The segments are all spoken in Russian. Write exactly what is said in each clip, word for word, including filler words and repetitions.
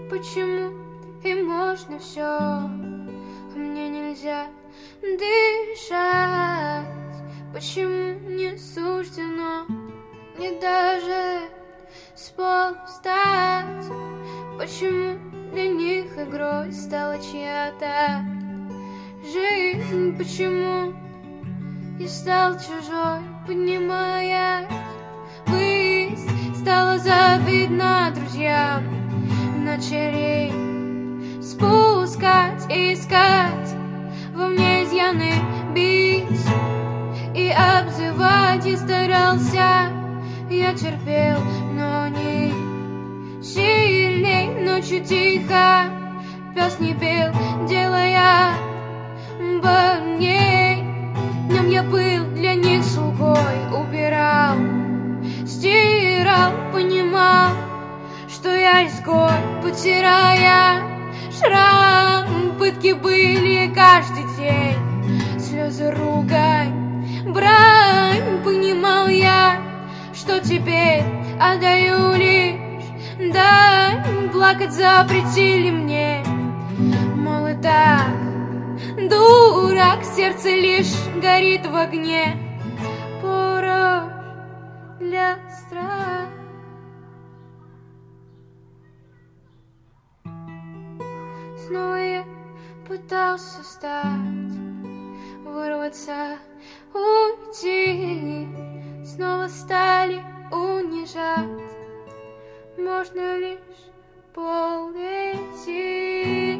Почему им можно все, а мне нельзя дышать? Почему не суждено мне даже с пола встать? Почему для них игрой стала чья-то жизнь? Почему я стал чужой, поднимая высь? Стало завидно друзьям, начали спускать и искать во мне изъяны, бить и обзывать. Я старался, я терпел, но не сильней. Ночью тихо пес не пел, делая больней. Днем я был для них слугой, убирал, стирал, понимал, что я изгой, потирая шрам. Пытки были каждый день, слезы, ругань, брань. Понимал я, что теперь отдаю лишь дань. Плакать запретили мне, мол, и так дурак, сердце лишь горит в огне, порох для страха. Снова я пытался встать, вырваться, уйти. Снова стали унижать, можно лишь пол идти.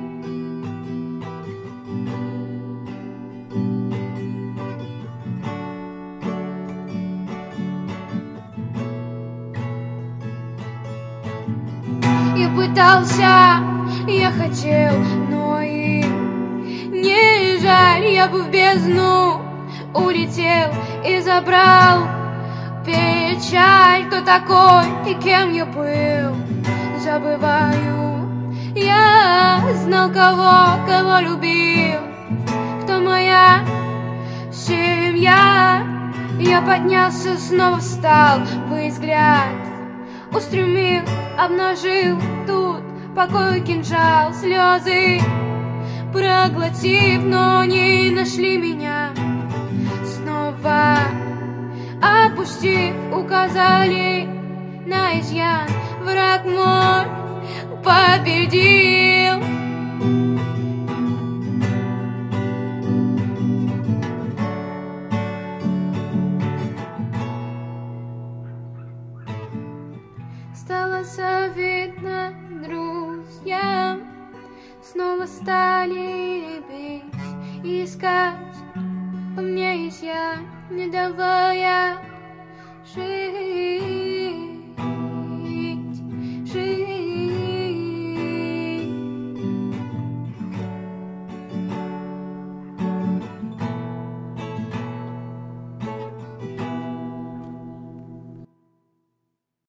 Я пытался, я хотел, но им не жаль. Я бы в бездну улетел и забрал печаль. Кто такой и кем я был, забываю. Я знал, кого, кого любил, кто моя семья. Я поднялся, снова встал, твой взгляд устремил, обнажил тут покой, кинжал, слезы проглотив, но не нашли меня. Снова опустив, указали на изъян. Враг мой победил. Стало завидно друзьям, снова стали бить и искать во мне изъян, не давая жить.